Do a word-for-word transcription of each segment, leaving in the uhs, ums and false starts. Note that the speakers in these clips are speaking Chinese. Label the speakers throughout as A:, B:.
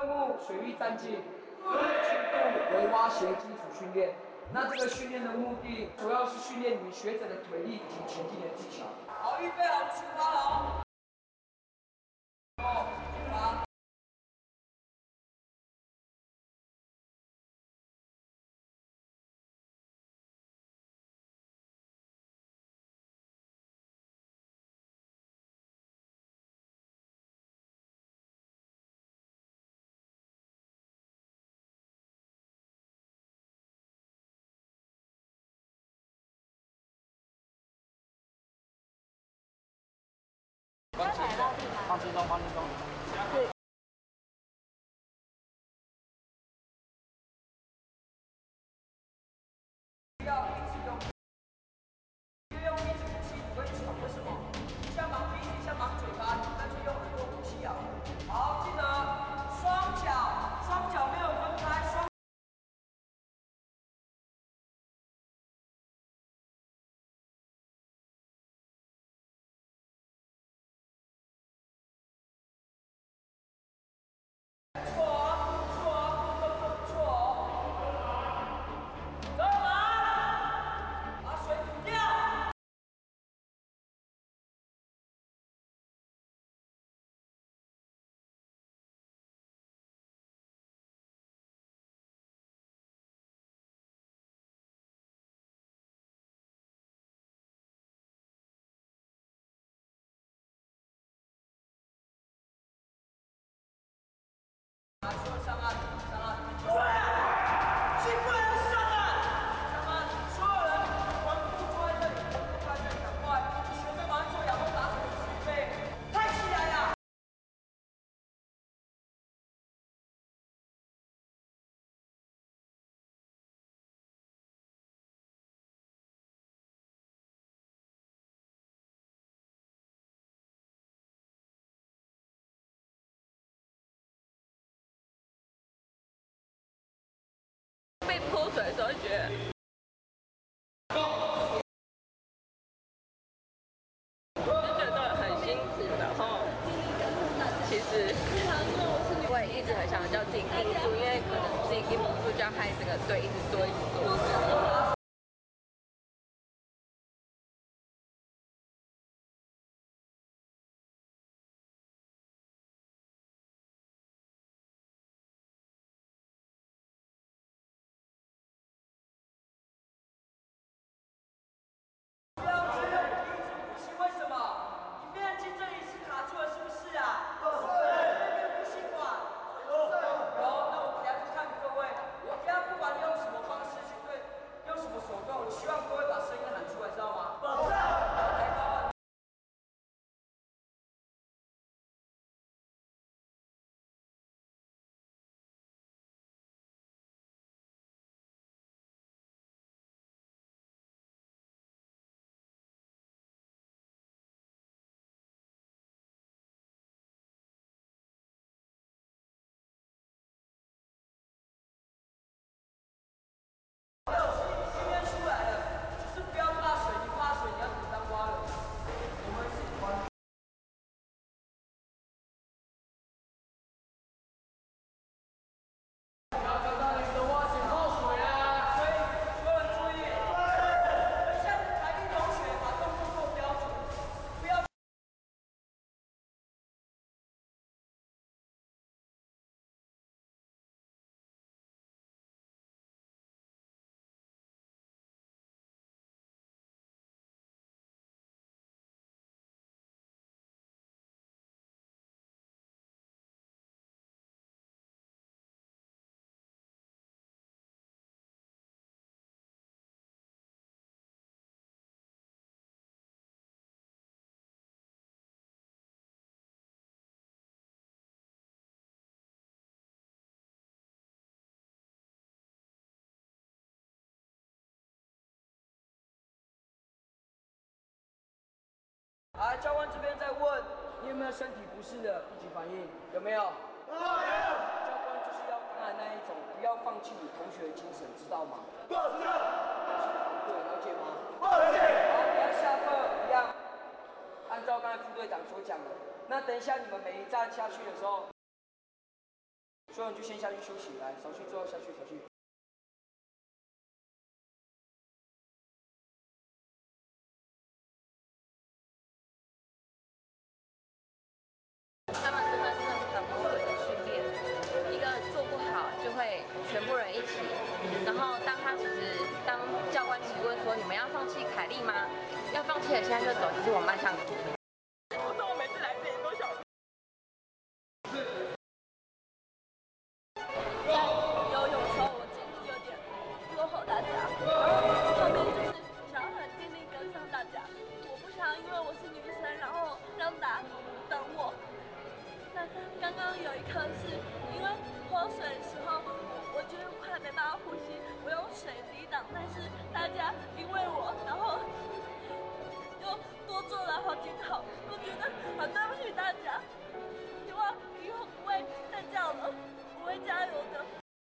A: 任务：水域战技，轻度围蛙鞋基础训练。那这个训练的目的，主要是训练你们学者的腿力以及前进的技巧。好，预备好，出发了哦。哦，出发。
B: 关机，放轻松，放轻松。对。
A: 要一直用，越用鼻子呼吸不会喘，为什么？像忙鼻子，像忙嘴巴，你干脆用耳朵呼吸啊。好，记得双脚，双脚没有分开，双。啊，说上岸，上岸，对啊，请不能上岸，上岸，所有人魂不坐在这里，魂不坐在这里，赶快，学生马上做仰卧打手，预备，抬起来呀！
B: 被泼水的时候觉得，就觉得很辛苦，然后其实我也一直很想叫自己盯住，因为可能自己盯不住，就要害这个队一直做一直做。
A: 不要只用鼻子呼吸，为什么？你变进这里是卡住了，是不是啊？是。有没有呼吸管？有。有，那我等下就看各位，我等下不管用什么方式去对，用什么手段，我希望各位把声音喊出来，知道吗？是。来，高二。来，教官这边在问你有没有身体不适的一级反应，有没有？有。教官就是要刚才那一种，不要放弃你同学的精神，知道吗？知道。对，了解吗？了解。好，等下下课一样，按照刚才副队长所讲的，那等一下你们每一站下去的时候。 所以你就先下去休息，来，扫去之后下去，扫去。
B: 他们真的是很不稳的训练，一个做不好就会全部人一起。然后当他其实当教官提问说你们要放弃凯莉吗？要放弃了，现在就走，其实我蛮想哭的。我说我每次来这里都想。
C: 在游泳的时候，我技术有点落后大家，然后后面就是想要很尽力跟上大家。我不想因为我是女生，然后让大家等我。那刚刚有一刻是因为泼水的时候，我觉得快没办法呼吸，我用水抵挡，但是大家因为我，然后又多做了好几套，我觉得好对不起大家，希望以后不会再这样了，我会加油的。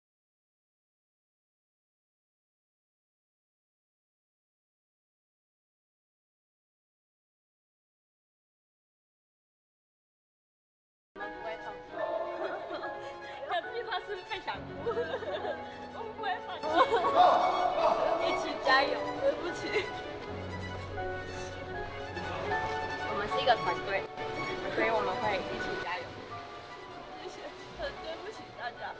B: 我们不会放弃。讲这句话是不是太想哭？我们不会放弃，一起加油！对不起，我们是一个团队，所以我们会一起加油。
C: 谢谢，很对不起大家。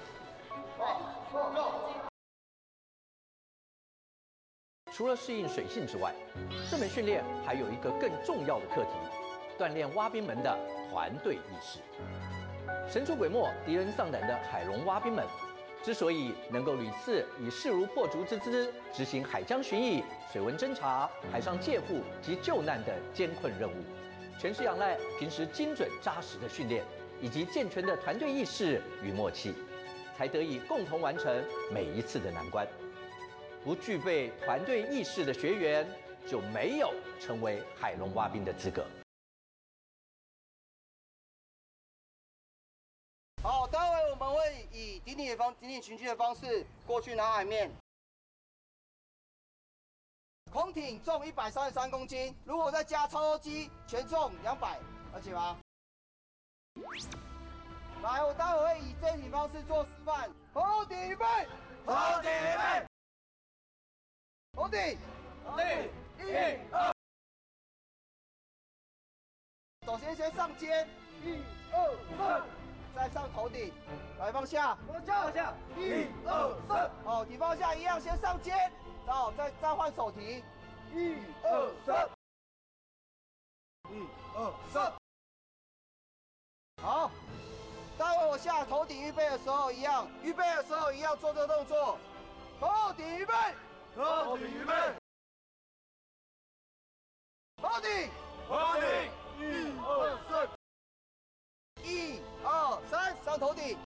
D: 除了适应水性之外，这门训练还有一个更重要的课题：锻炼蛙兵们的团队意识。神出鬼没、敌人丧胆的海龙蛙兵们，之所以能够屡次以势如破竹之姿执行海疆巡弋、水文侦察、海上戒护及救难的艰困任务，全是仰赖平时精准扎实的训练，以及健全的团队意识与默契，才得以共同完成每一次的难关。不具备团队意识的学员，就没有成为海龙蛙兵的资格。
E: 好，待会我们会以顶顶的方、顶顶群聚的方式过去南海面。空艇重一百三十三公斤，如果再加操作机，全重两百，而且吗？来，我待会会以这体方式做示范。头顶预备，头顶预备，头顶，头顶，一二。首先先上肩，一二三。再上头顶，来放下，放下，放下，一二三，好，提放下一样，先上肩，好，再再换手提，一二三，一二三，好，待会我下头顶预备的时候一样，预备的时候一样做这个动作，头顶预备，头顶预备，头顶，头顶，一二三。一二三，上头顶。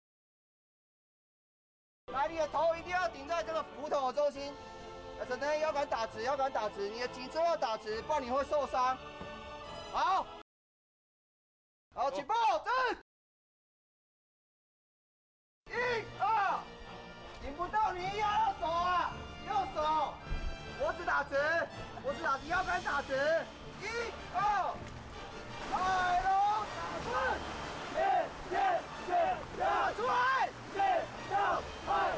E: 来，你的头一定要顶在这个浮筒的中心。呃，整天腰杆打直，腰杆打直，你的颈椎要打直，不然你会受伤。好，好，起步，站。一二，顶不到你压右手啊，右手，脖子打直，脖子打直，腰杆打直。一二，海龙打直。切切切，打出来！切到海。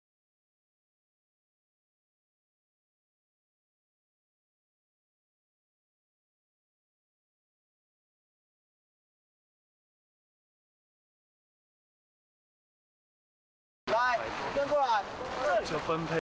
E: 来，跟过来。
F: 这分配。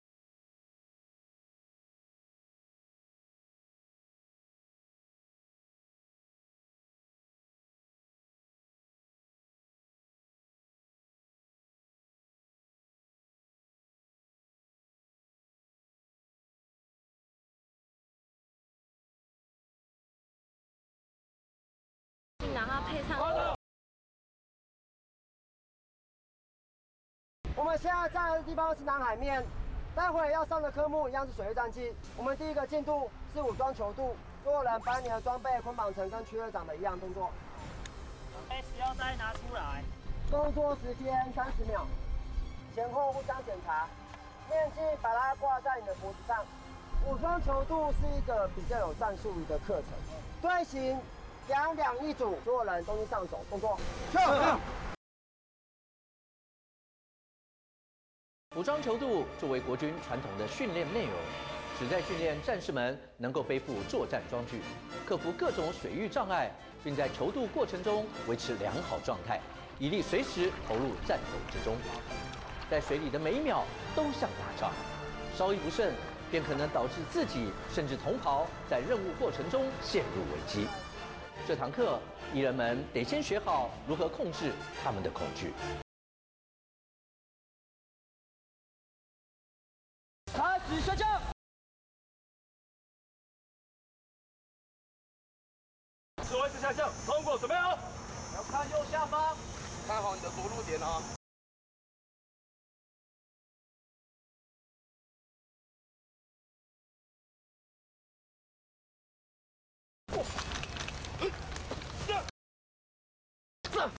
C: 然后配上。
E: 我们现在站的地方是南海面，待会要上的科目一样是水域战机。我们第一个进度是武装球度，所有人把你的装备捆绑成跟区队长的一样动作。
G: S 腰带拿出来。
E: 动作时间三十秒，前后互相检查，面镜把它挂在你的脖子上。武装球度是一个比较有战术的课程，队形两两一组，所有人都是上手动作。
D: 武装泅渡作为国军传统的训练内容，旨在训练战士们能够背负作战装具，克服各种水域障碍，并在泅渡过程中维持良好状态，以利随时投入战斗之中。在水里的每一秒都像打仗，稍一不慎，便可能导致自己甚至同袍在任务过程中陷入危机。这堂课，艺人们得先学好如何控制他们的恐惧。
A: 开始下降。
F: 指挥室下降，通过，准备好。
E: 要看右下方，
F: 看好你的着陆点哦。